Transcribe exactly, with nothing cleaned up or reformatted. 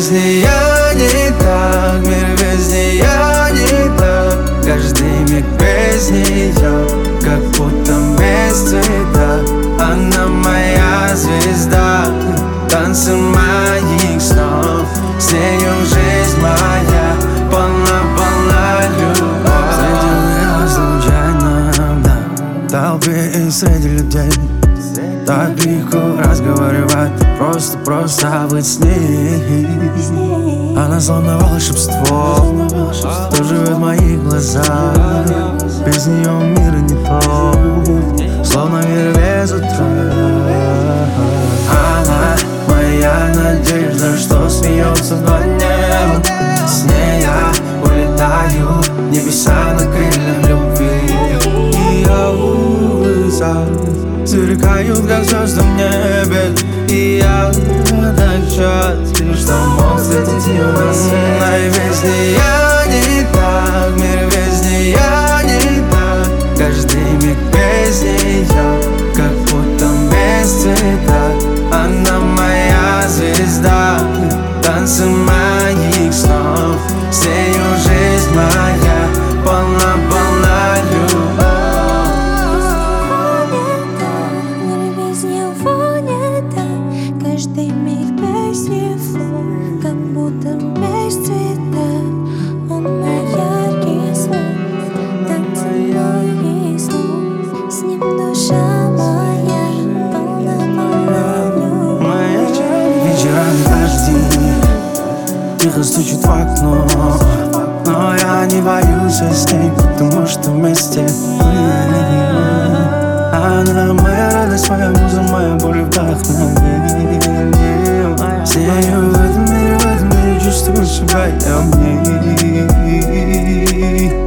без нее не так, мир без нее не так. Каждый миг без нее, как будто без цвета. Она моя звезда, танцы моих снов. С нею жизнь моя полна-полна любовь. Встретил я случайно, да, в толпе и среди людей. Так легко разговаривать, просто-просто быть с ней. Она словно волшебство, что живет в моих глазах. Без нее мир не тот, словно мир без утра. Она моя надежда, что смеется над небом. С ней я улетаю в небеса на крыльях любви. Ее глаза сверкают, как звезды в небе. И я так счастлив, что мог встретить ее на свете. И без нее не так, мир без нее не так. Каждый миг без нее, как будто без цвета. Она моя звезда, танцы моих снов. С нею жизнь моя полна-полна любовь. Каждый миг без него, как будто без цвета. Он мой яркий свет, танцы моих снов. С ним душа моя полна-полна любовь. Вечерами дожди тихо стучат в окно, но я не боюсь с ней, потому что вместе. Она моя радость, моя муза, моя боль, вдохновение. С нею в этом мире, в этом мире чувствую себя я в ней.